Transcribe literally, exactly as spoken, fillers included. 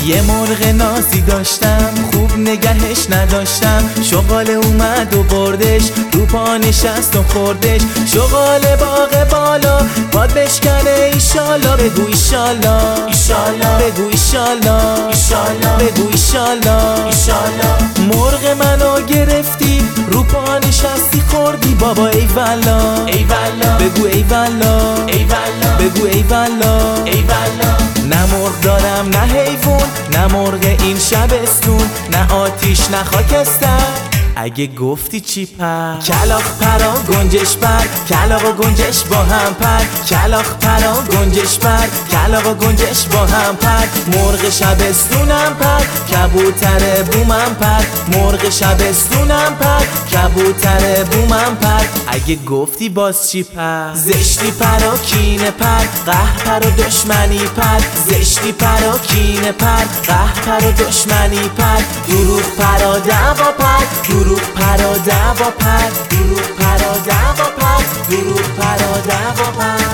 یه مرغ نازی داشتم خوب نگهش نداشتم، شغال اومد و بردش رو پا نشست و خوردش. شغال باغ بالا باد بشکنه ایشالا، بگو ایشالا ایشالا، بگو ایشالا ایشالا، بگو ایشالا ایشالا. مرغ منو گرفتی رو پا نشستی خوردی بابا ای والا ای والا، بگو ای والا ای والا، بگو ای والا ای والا. نه مرغ دارم نه حیوان، نه مرغ این شبستون، نه آتیش نه خاکستر. اگه گفتی چی پر؟ کلاغ پرا گنجش پر، کلاغ و گنجش با هم پر، کلاغ پرا گنجش پر، کلاغ و گنجش با هم پر. مرغ شبستونم پر، کبوتر بومم پر، مرغ شبستونم پر، کبوتر بومم پر. اگه گفتی باز چی پر؟ زشتی پر و کینه پر، قهر پر و دشمنی پر، زشتی پر و کینه پر، قهر پر و دشمنی پر. دروغ پر و دعوا پر، دروغ پر و دعوا پر، دروغ پر و دعوا پر، دروغ پر و دعوا پر.